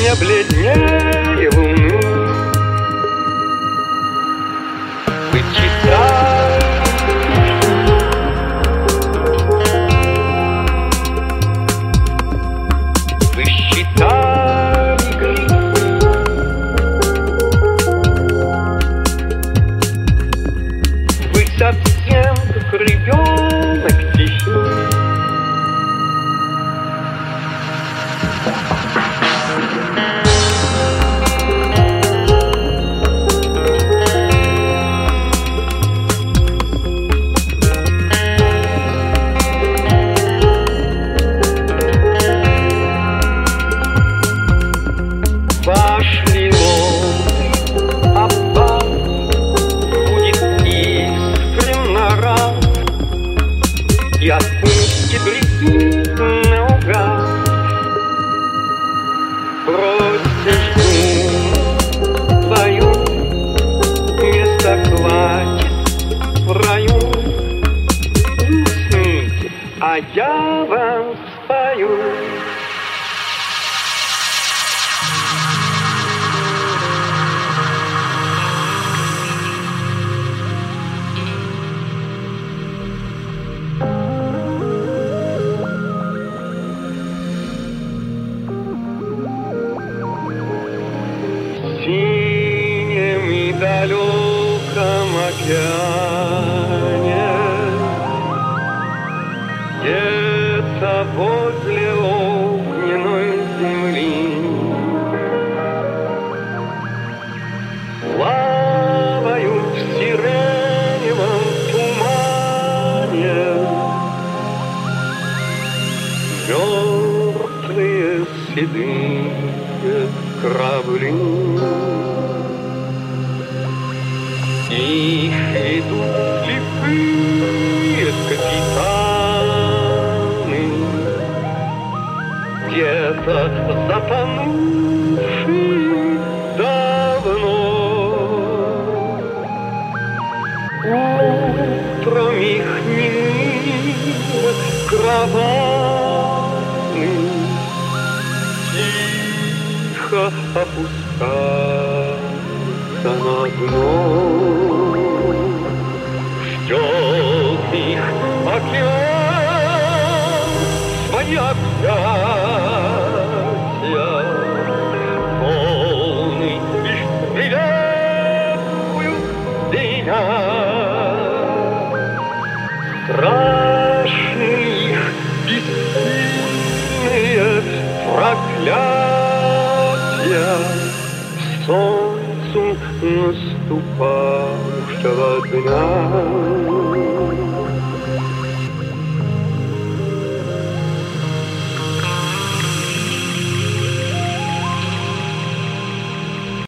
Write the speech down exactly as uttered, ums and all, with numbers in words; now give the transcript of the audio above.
не бледнее луны. Вы читали, вы считали грибы, вы совсем как ребенок тихий. Ваш лиловый опал будет искренно рад и отпустит грехи наугад. Бросьте жду твою, места хватит в раю. Усните, а я вам спою. В синем и далеком океане, где-то возле огненной земли, плавают в сиреневом тумане мертвые седые корабли. Их ведут слепые капитаны, где-то затонувшие давно. Утром их немые кровавны тихо опускаются на дно. Ждет их океан свои объятия, волны лишь приветствуют меня. Страшны их бессильные проклятия солнцу наступавшего дня.